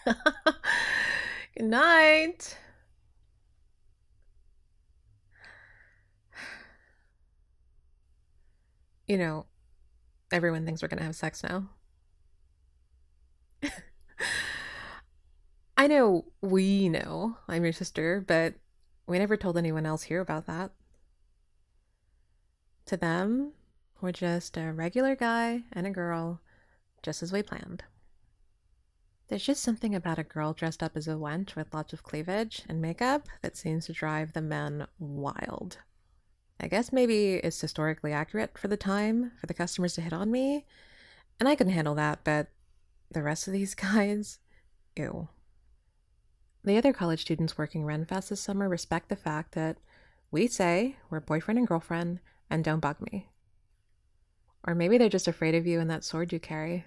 Good night. You know, everyone thinks we're gonna have sex now. I know we know I'm your sister, but we never told anyone else here about that. To them, we're just a regular guy and a girl, just as we planned. There's just something about a girl dressed up as a wench with lots of cleavage and makeup that seems to drive the men wild. I guess maybe it's historically accurate for the time for the customers to hit on me, and I can handle that, but the rest of these guys, ew. The other college students working Renfest this summer respect the fact that we say we're boyfriend and girlfriend and don't bug me. Or maybe they're just afraid of you and that sword you carry.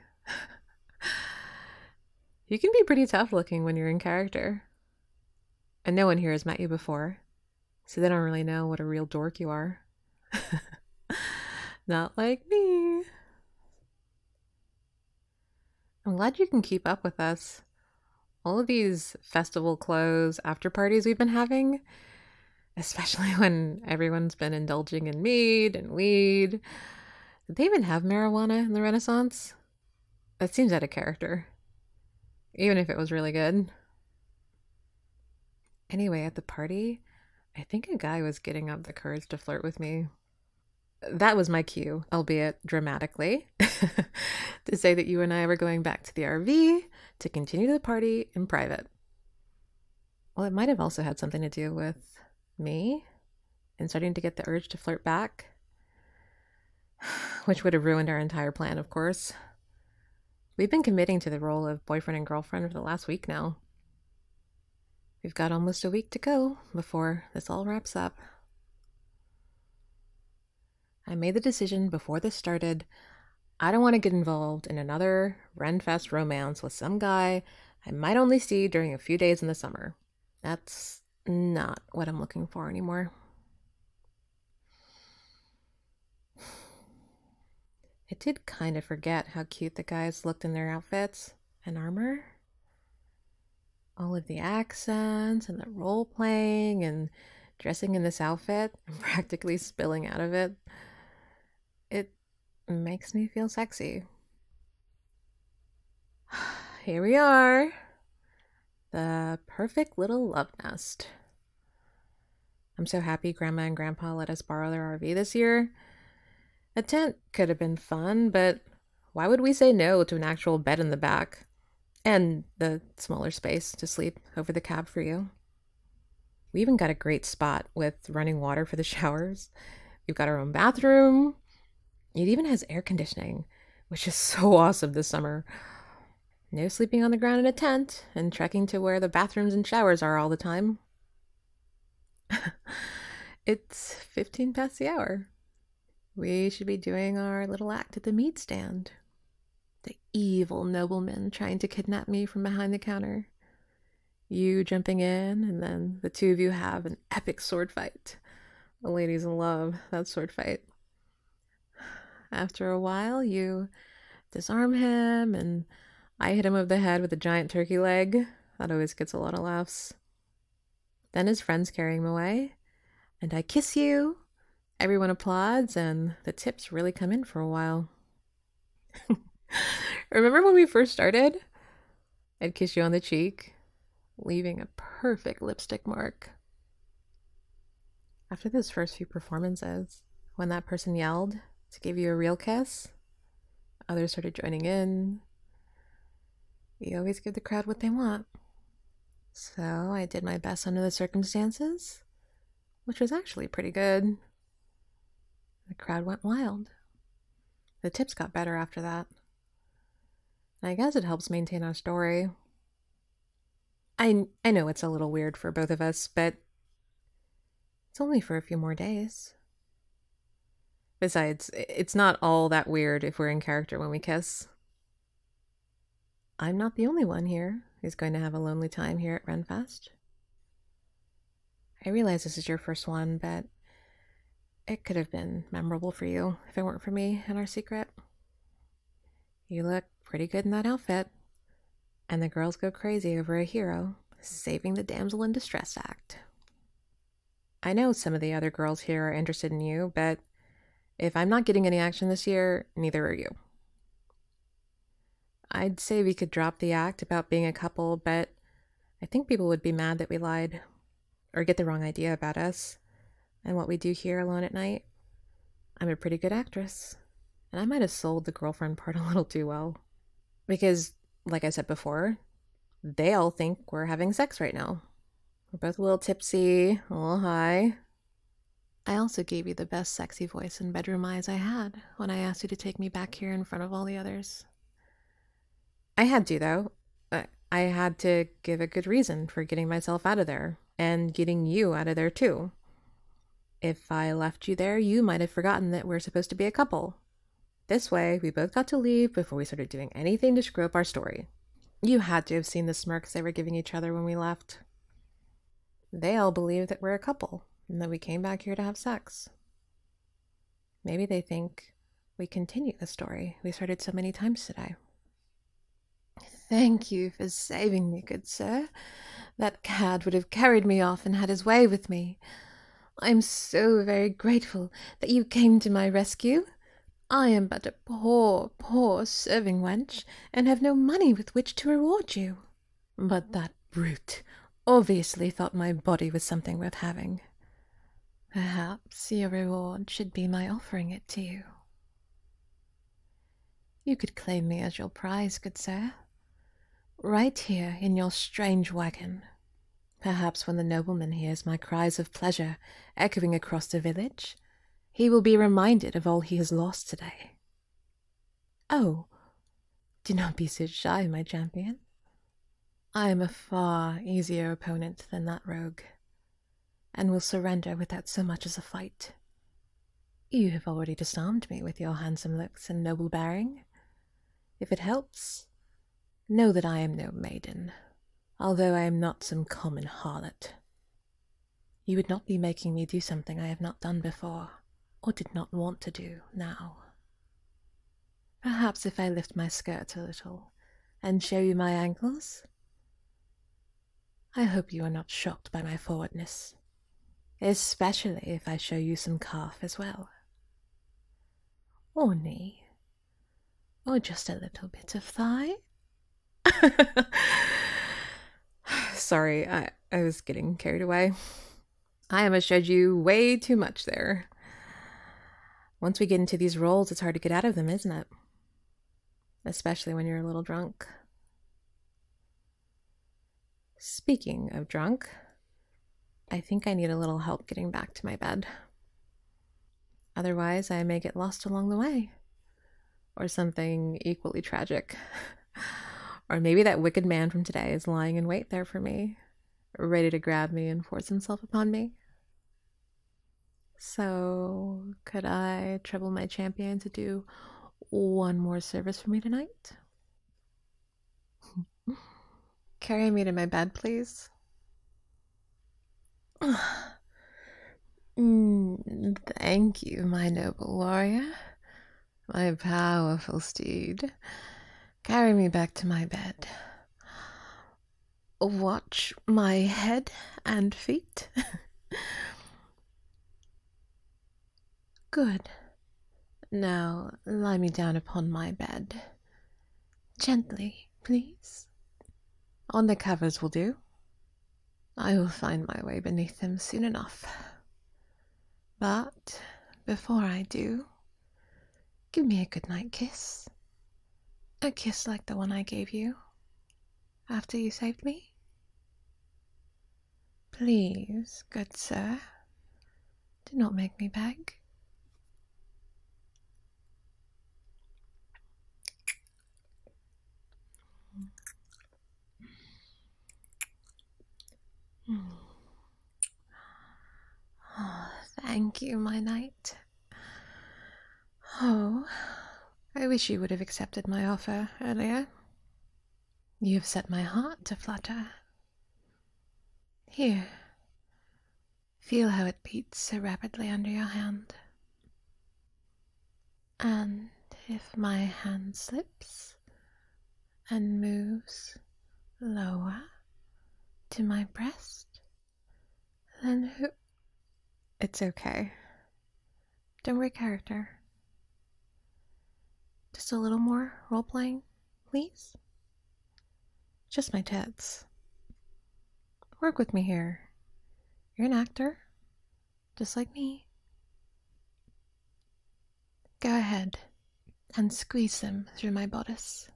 You can be pretty tough looking when you're in character. And no one here has met you before, so they don't really know what a real dork you are. Not like me. I'm glad you can keep up with us. All of these festival clothes after parties we've been having, especially when everyone's been indulging in mead and weed. Did they even have marijuana in the Renaissance? That seems out of character, even if it was really good. Anyway, at the party, I think a guy was getting up the courage to flirt with me. That was my cue, albeit dramatically, to say that you and I were going back to the RV to continue the party in private. Well, it might have also had something to do with me and starting to get the urge to flirt back, which would have ruined our entire plan, of course. We've been committing to the role of boyfriend and girlfriend for the last week now. We've got almost a week to go before this all wraps up. I made the decision before this started. I don't want to get involved in another Renfest romance with some guy I might only see during a few days in the summer. That's not what I'm looking for anymore. I did kind of forget how cute the guys looked in their outfits and armor. All of the accents and the role playing and dressing in this outfit and practically spilling out of it. It makes me feel sexy. Here we are. The perfect little love nest. I'm so happy Grandma and Grandpa let us borrow their RV this year. A tent could have been fun, but why would we say no to an actual bed in the back? And the smaller space to sleep over the cab for you. We even got a great spot with running water for the showers. We've got our own bathroom. It even has air conditioning, which is so awesome this summer. No sleeping on the ground in a tent and trekking to where the bathrooms and showers are all the time. It's 15 past the hour. We should be doing our little act at the meat stand. The evil nobleman trying to kidnap me from behind the counter. You jumping in, and then the two of you have an epic sword fight. The ladies love that sword fight. After a while, you disarm him, and I hit him over the head with a giant turkey leg. That always gets a lot of laughs. Then his friends carry him away, and I kiss you. Everyone applauds, and the tips really come in for a while. Remember when we first started? I'd kiss you on the cheek, leaving a perfect lipstick mark. After those first few performances, when that person yelled to give you a real kiss, others started joining in. You always give the crowd what they want. So I did my best under the circumstances, which was actually pretty good. The crowd went wild. The tips got better after that. I guess it helps maintain our story. I know it's a little weird for both of us, but it's only for a few more days. Besides, it's not all that weird if we're in character when we kiss. I'm not the only one here who's going to have a lonely time here at Renfest. I realize this is your first one, but it could have been memorable for you if it weren't for me and our secret. You look pretty good in that outfit. And the girls go crazy over a hero saving the damsel in distress act. I know some of the other girls here are interested in you, but if I'm not getting any action this year, neither are you. I'd say we could drop the act about being a couple, but I think people would be mad that we lied or get the wrong idea about us and what we do here alone at night. I'm a pretty good actress, and I might have sold the girlfriend part a little too well. Because, like I said before, they all think we're having sex right now. We're both a little tipsy, a little high. I also gave you the best sexy voice and bedroom eyes I had when I asked you to take me back here in front of all the others. I had to, though. I had to give a good reason for getting myself out of there, and getting you out of there too. If I left you there, you might have forgotten that we're supposed to be a couple. This way, we both got to leave before we started doing anything to screw up our story. You had to have seen the smirks they were giving each other when we left. They all believe that we're a couple, and that we came back here to have sex. Maybe they think we continue the story we started so many times today. Thank you for saving me, good sir. That cad would have carried me off and had his way with me. I am so very grateful that you came to my rescue. I am but a poor, poor serving wench, and have no money with which to reward you. But that brute obviously thought my body was something worth having. Perhaps your reward should be my offering it to you. You could claim me as your prize, good sir. Right here in your strange wagon. Perhaps when the nobleman hears my cries of pleasure echoing across the village, he will be reminded of all he has lost today. Oh, do not be so shy, my champion. I am a far easier opponent than that rogue, and will surrender without so much as a fight. You have already disarmed me with your handsome looks and noble bearing. If it helps, know that I am no maiden, although I am not some common harlot. You would not be making me do something I have not done before, or did not want to do now. Perhaps if I lift my skirt a little and show you my ankles? I hope you are not shocked by my forwardness, especially if I show you some calf as well. Or knee. Or just a little bit of thigh. Sorry, I was getting carried away. I almost showed you way too much there. Once we get into these roles, it's hard to get out of them, isn't it? Especially when you're a little drunk. Speaking of drunk, I think I need a little help getting back to my bed. Otherwise, I may get lost along the way. Or something equally tragic. Or maybe that wicked man from today is lying in wait there for me, ready to grab me and force himself upon me. So, could I trouble my champion to do one more service for me tonight? Carry me to my bed, please. Thank you, my noble warrior, my powerful steed. Carry me back to my bed. Watch my head and feet. Good. Now lie me down upon my bed. Gently, please. On the covers will do. I will find my way beneath them soon enough. But before I do, give me a goodnight kiss. A kiss like the one I gave you after you saved me. Please, good sir, do not make me beg. Oh, thank you, my knight. Oh, I wish you would have accepted my offer earlier. You have set my heart to flutter. Here, feel how it beats so rapidly under your hand. And if my hand slips and moves Lower to my breast. Then who? It's okay. Don't break character. Just a little more role-playing, please? Just my tits. Work with me here. You're an actor, just like me. Go ahead and squeeze them through my bodice.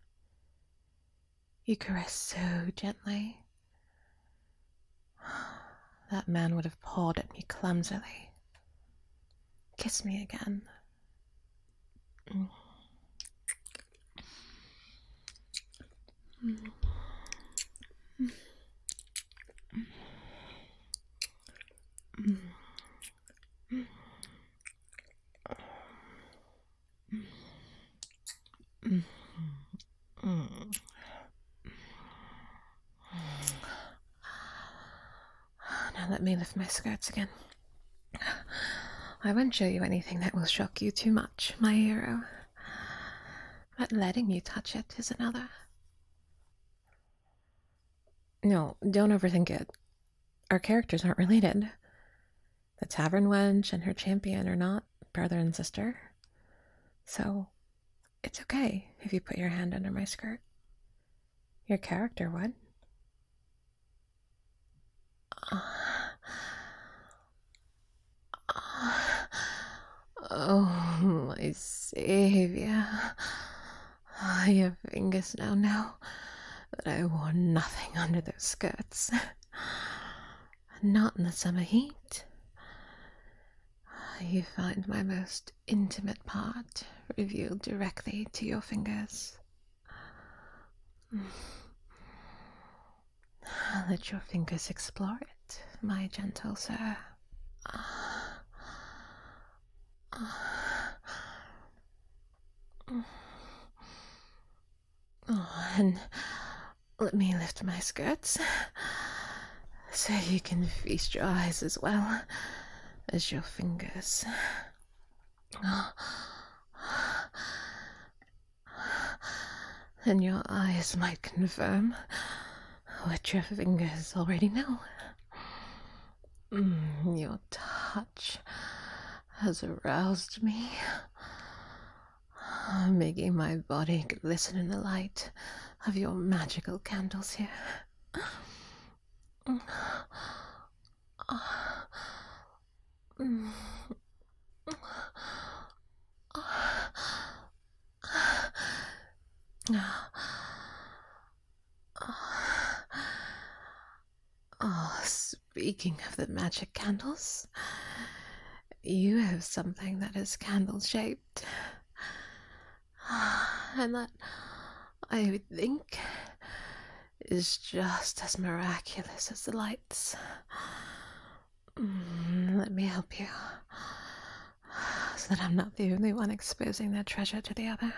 You caress so gently. That man would have pawed at me clumsily. Kiss me again. Now let me lift my skirts again. I won't show you anything that will shock you too much, my hero. But letting you touch it is another. No, don't overthink it. Our characters aren't related. The tavern wench and her champion are not brother and sister. So, it's okay if you put your hand under my skirt. Your character would. Oh, my savior. Your fingers now know that I wore nothing under those skirts. Not in the summer heat. You find my most intimate part revealed directly to your fingers. Let your fingers explore it, my gentle sir. Oh, and let me lift my skirts so you can feast your eyes as well as your fingers. And your eyes might confirm what your fingers already know. Your touch has aroused me, making my body glisten in the light of your magical candles here. Oh, speaking of the magic candles, you have something that is candle-shaped. And that, I would think, is just as miraculous as the lights. Let me help you, so that I'm not the only one exposing their treasure to the other.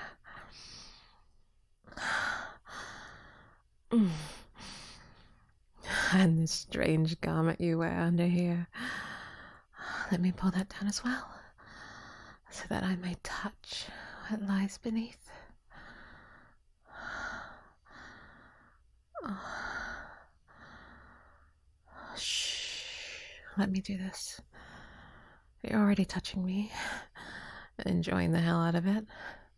And this strange garment you wear under here. Let me pull that down as well, so that I may touch what lies beneath. Shh. Let me do this. You're already touching me, enjoying the hell out of it.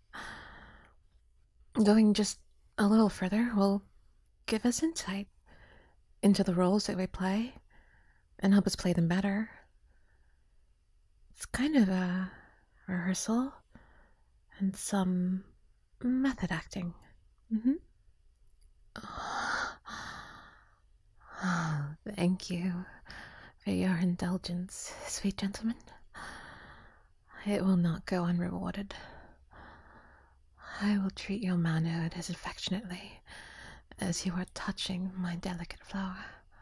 Going just a little further will give us insight into the roles that we play and help us play them better. It's kind of a rehearsal and some method acting. Oh, thank you for your indulgence, sweet gentleman. It will not go unrewarded. I will treat your manhood as affectionately as you are touching my delicate flower.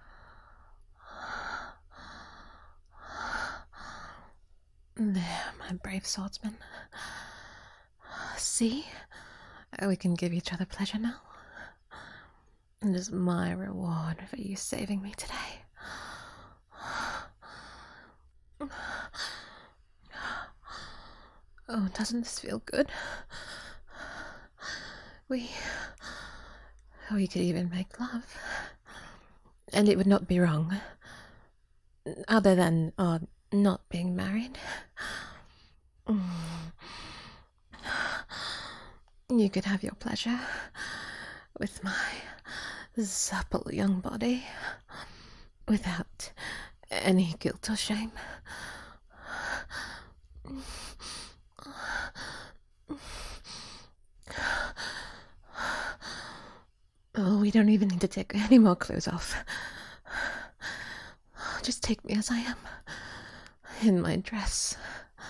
There, my brave swordsman. See? We can give each other pleasure now. It is my reward for you saving me today. Oh, doesn't this feel good? We We could even make love. And it would not be wrong. Other than not being married. You could have your pleasure with my supple young body without any guilt or shame. Oh, we don't even need to take any more clothes off. Just take me as I am, in my dress.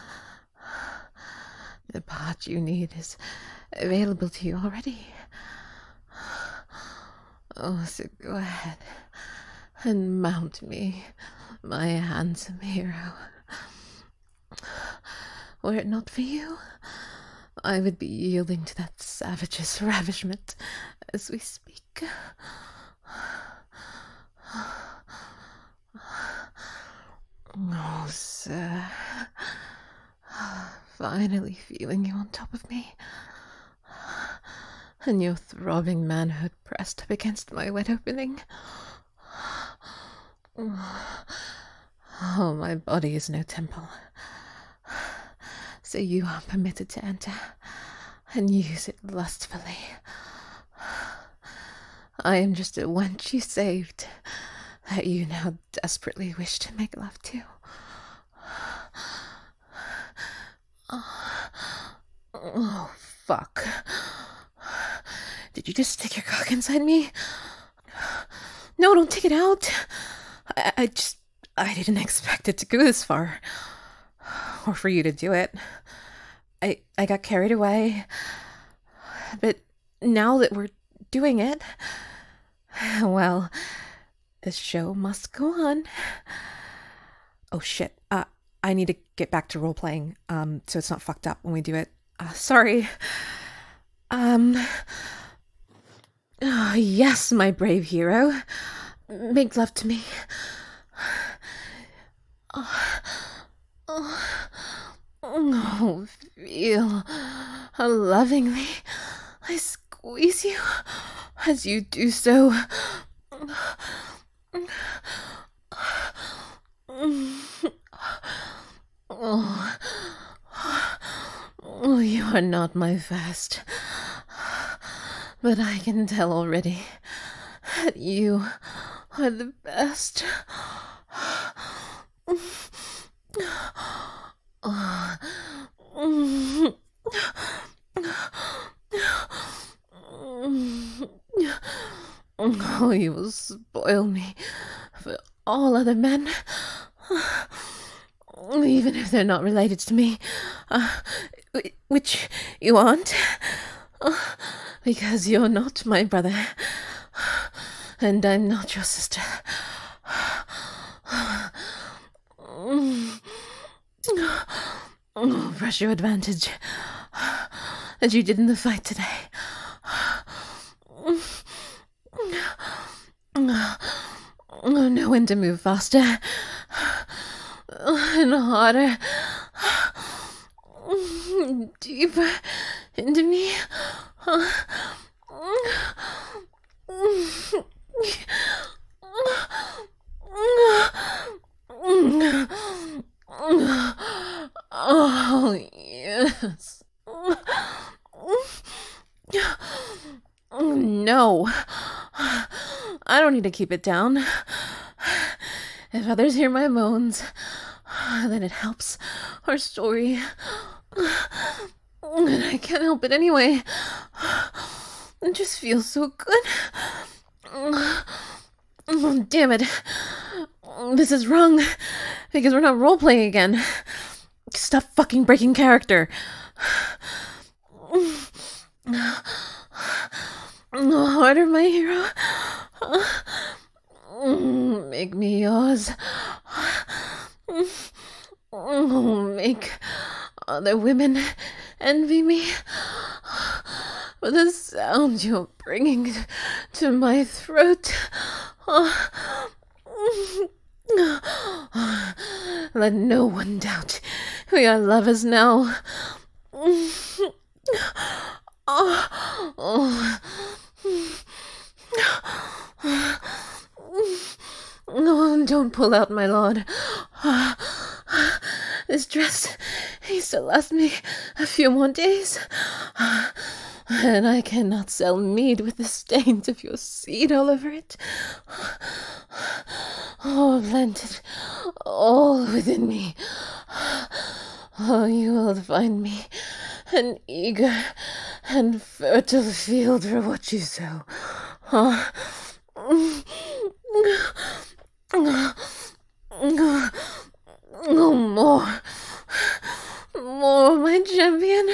The part you need is available to you already. Oh, so go ahead and mount me, my handsome hero. Were it not for you, I would be yielding to that savage's ravishment as we speak. Oh, sir. Finally feeling you on top of me. And your throbbing manhood pressed up against my wet opening. Oh, my body is no temple. So you are permitted to enter and use it lustfully. I am just a wench you saved that you now desperately wish to make love to. Oh, fuck. Did you just stick your cock inside me? No, don't take it out. I didn't expect it to go this far. Or for you to do it. I got carried away. But now that we're doing it, well, the show must go on. Oh shit. I need to get back to role-playing, so it's not fucked up when we do it. Sorry. Yes, my brave hero. Make love to me. Feel how lovingly I squeeze you as you do so. Oh, you are not my first, but I can tell already that you are the best. Oh, you will spoil me for all other men, even if they're not related to me, which you aren't, because you're not my brother, and I'm not your sister. Oh, press your advantage, as you did in the fight today. Know when to move faster and harder, deeper into me. Oh, yes. No. I don't need to keep it down. If others hear my moans, then it helps our story. And I can't help it anyway. It just feels so good. Oh, damn it. This is wrong, because we're not role-playing again. Stop fucking breaking character. Harder, my hero. Make me yours. Make other women envy me for the sound you're bringing to my throat. Let no one doubt we are lovers now. Don't pull out, my lord. This dress needs to last me a few more days. And I cannot sell mead with the stains of your seed all over it. Oh, blended all within me. Oh, you will find me an eager and fertile field for what you sow. Oh, more, my champion.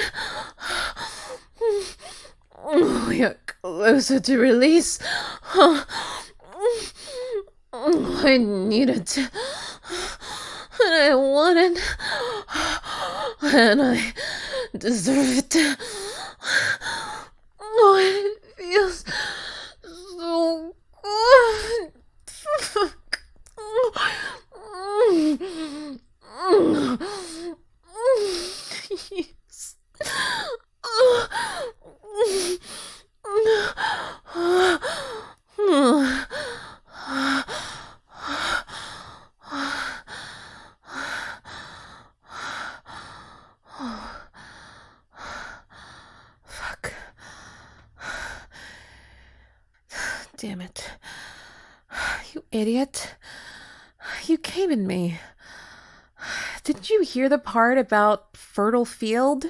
We are closer to release. I need it. And I want it. And I deserve it. Oh, it feels so good. Yes. Fuck. Damn it. You idiot. You came in me. Didn't you hear the part about fertile field?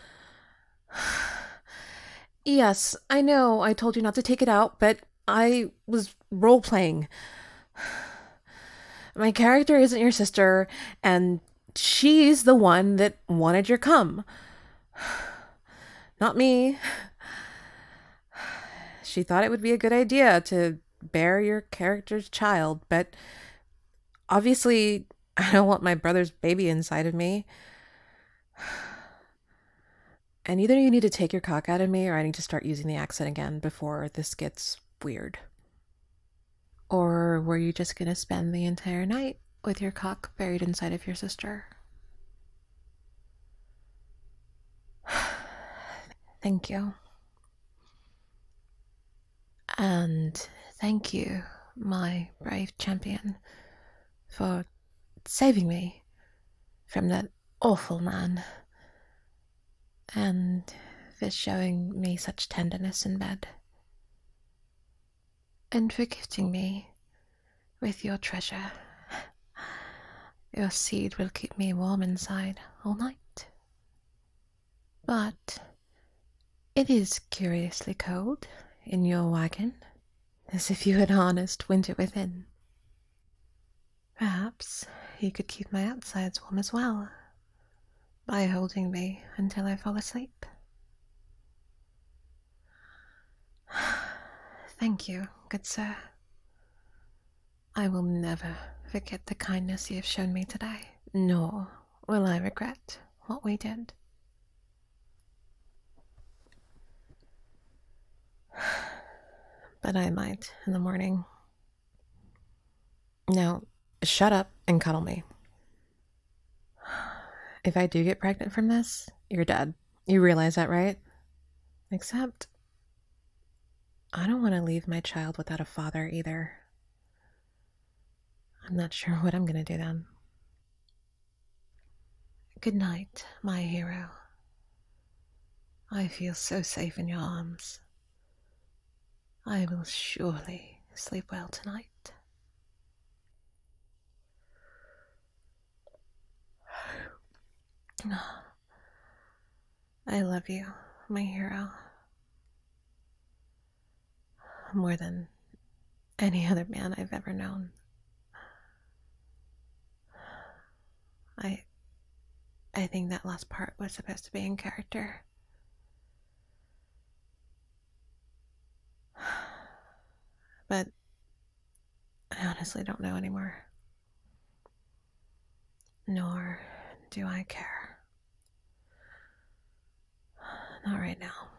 Yes, I know I told you not to take it out, but I was role-playing. My character isn't your sister, and she's the one that wanted your cum. Not me. She thought it would be a good idea to bear your character's child, but obviously I don't want my brother's baby inside of me. And either you need to take your cock out of me, or I need to start using the accent again before this gets weird. Or were you just gonna spend the entire night with your cock buried inside of your sister? Thank you. And thank you, my brave champion, for saving me from that awful man, and for showing me such tenderness in bed, and for gifting me with your treasure. Your seed will keep me warm inside all night. But it is curiously cold in your wagon, as if you had harnessed winter within. Perhaps you could keep my outsides warm as well, by holding me until I fall asleep. Thank you, good sir. I will never forget the kindness you have shown me today, nor will I regret what we did. But I might in the morning. Now, shut up and cuddle me. If I do get pregnant from this, you're dead. You realize that, right? Except, I don't want to leave my child without a father either. I'm not sure what I'm going to do then. Good night, my hero. I feel so safe in your arms. I will surely sleep well tonight. I love you, my hero. More than any other man I've ever known. I think that last part was supposed to be in character. But I honestly don't know anymore. Nor do I care. Not right now.